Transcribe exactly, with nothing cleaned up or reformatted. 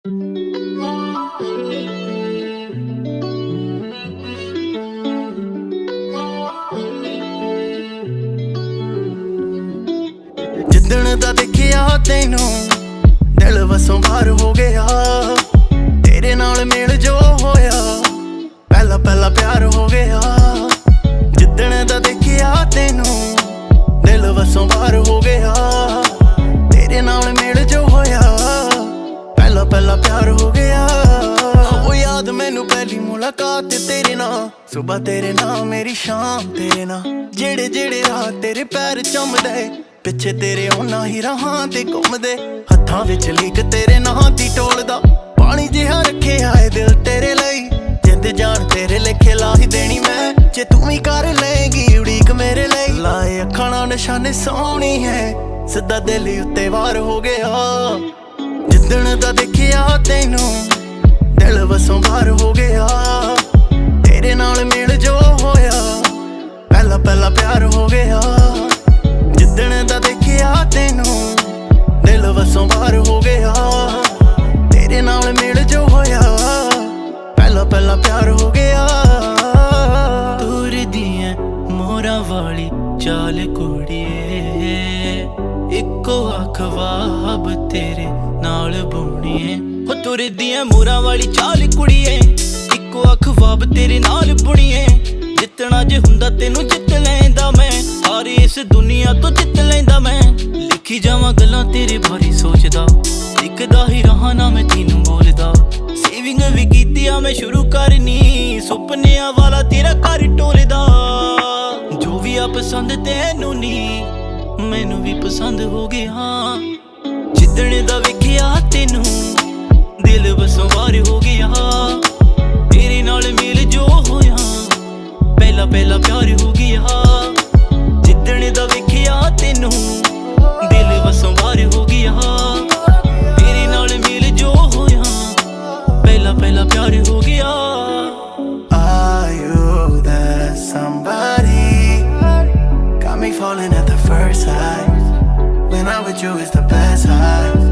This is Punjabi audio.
ਜਿੱਦਣ ਦਾ ਦੇਖਿਆ ਤੈਨੂੰ ਦਿਲ ਵਸੋਂ ਬਾਹਰ ਹੋ ਗਿਆ। ਤੇਰੇ ਨਾਲ ਮੇਲ ਜੋ ਹੋਇਆ ਪਹਿਲਾ ਪਹਿਲਾ ਪਿਆਰ ਹੋ ਗਿਆ। ਜਿੱਦਣ ਦਾ ਦੇਖਿਆ ਤੈਨੂੰ ਦਿਲ ਵਸੋਂ ਬਾਹਰ ਹੋ ਗਿਆ। ਤੇਰੇ ਨਾਲ ਮੇਲ ਜੋ ਹੋਇਆ ਪਹਿਲਾ ਪਹਿਲਾ ਪਿਆਰ ਹੋ ਗਿਆ। ਉਹ ਯਾਦ ਮੈਨੂੰ ਪਹਿਲੀ ਮੁਲਾਕਾਤ ਤੇਰੇ ਨਾਲ, ਸੁਬਹ ਤੇਰੇ ਨਾਲ ਮੇਰੀ ਸ਼ਾਮ ਤੇਰੇ ਨਾਲ। ਜਿਹੜੇ ਜਿਹੜੇ ਰਾਹ ਤੇਰੇ ਪੈਰ ਚੁੰਮਦੇ ਪਿੱਛੇ ਤੇਰੇ ਉਹਨਾਂ ਹੀ ਰਾਹਾਂ ਤੇ ਘੁੰਮਦੇ। ਹੱਥਾਂ ਵਿੱਚ ਲੀਕ ਤੇਰੇ ਨਾਂ ਦੀ ਟੋਲਦਾ, ਪਾਣੀ ਜਿਹਾ ਰੱਖਿਆ ਏ ਦਿਲ ਤੇਰੇ ਲਈ। ਜਿੰਦ ਜਾਨ ਤੇਰੇ ਲੇਖੇ ਲਾ ਹੀ ਦੇਣੀ ਮੈਂ, ਜੇ ਤੂੰ ਵੀ ਕਰ ਲਏਗੀ ਉਡੀਕ ਮੇਰੇ ਲਈ। ਲਾਏ ਅੱਖਾਂ ਨਾਲ ਨਿਸ਼ਾਨੇ ਸੋਹਣੀ ਹੈ, ਸਿੱਧਾ ਦਿਲ ਉੱਤੇ ਵਾਰ ਹੋ ਗਿਆ। ਜਿੱਦਣ ਦਾ ਦੇਖਿਆ ਤੈਨੂੰ ਦਿਲ ਵਸੋਂ ਬਾਹਰ ਹੋ ਗਿਆ। ਤੇਰੇ ਨਾਲ ਮੇਲ ਜੋ ਹੋਇਆ ਪਹਿਲਾ ਪਹਿਲਾ ਪਿਆਰ ਹੋ ਗਿਆ। ਜਿੱਦਣ ਦਾ ਦੇਖਿਆ ਤੈਨੂੰ ਦਿਲ ਵਸੋਂ ਬਾਹਰ ਹੋ ਗਿਆ। ਤੇਰੇ ਨਾਲ ਮੇਲ ਜੋ ਹੋਇਆ ਪਹਿਲਾ ਪਹਿਲਾ ਪਿਆਰ ਹੋ ਗਿਆ। ਤੁਰਦੀ ਐ ਮੋਰਾਂ ਵਾਲੀ ਚਾਲ ਕੁੜੀਏ, ਇੱਕੋ ਅੱਖ ਵਾਬ ਤੇਰੇ ਨਾਲ ਬੁਣੀਏ। ਹੋ ਤੁਰਦੀ ਐ ਮੋਰਾਂ ਵਾਲੀ ਚਾਲ ਕੁੜੀਏ, ਇੱਕੋ ਅੱਖ ਵਾਬ ਤੇਰੇ ਨਾਲ ਬੁਣੀਏ। ਜਿੱਤਣਾ ਜੇ ਹੁੰਦਾ ਤੈਨੂੰ ਜਿੱਤ ਲੈਂਦਾ ਮੈਂ, ਸਾਰੀ ਇਸ ਦੁਨੀਆ ਤੋਂ ਜਿੱਤ ਲੈਂਦਾ ਮੈਂ। ਲਿਖੀ ਜਾਵਾਂ ਗੱਲਾਂ ਤੇਰੇ ਬਾਰੇ ਸੋਚਦਾ, ਲਿਖਦਾ ਹੀ ਰਹਾ ਨਾ ਮੈਂ ਤੈਨੂੰ ਬੋਲਦਾ। ਸੇਵਿੰਗ ਵੀ ਕੀਤੀ ਆ ਮੈਂ ਸ਼ੁਰੂ ਕਰਨੀ, ਸੁਪਨਿਆਂ ਵਾਲਾ ਤੇਰਾ ਘਰ ਟੋਲਦਾ। ਜੋ ਵੀ ਆ ਪਸੰਦ ਤੈਨੂੰ ਨੀ ਮੈਨੂੰ ਵੀ ਪਸੰਦ ਹੋ ਗਿਆ। ਜਿੱਦਣ ਦਾ ਵੇਖਿਆ ਤੈਨੂੰ ਦਿਲ ਵਸੋਂ ਬਾਹਰ ਹੋ ਗਿਆ। ਤੇਰੇ ਨਾਲ ਮੇਲ ਜੋ ਹੋਇਆ ਪਹਿਲਾ ਪਹਿਲਾ ਪਿਆਰ ਹੋ ਗਿਆ। ਜਿੱਦਣ ਦਾ ਵੇਖਿਆ ਤੈਨੂੰ ਦਿਲ ਵਸੋਂ ਬਾਹਰ ਹੋ ਗਿਆ। ਤੇਰੇ ਨਾਲ ਮੇਲ ਜੋ ਹੋਇਆ ਪਹਿਲਾ ਪਹਿਲਾ ਪਿਆਰ ਹੋ ਗਿਆ। Are you that somebody? Got me falling at the first sight. When I'm with you it's the best high.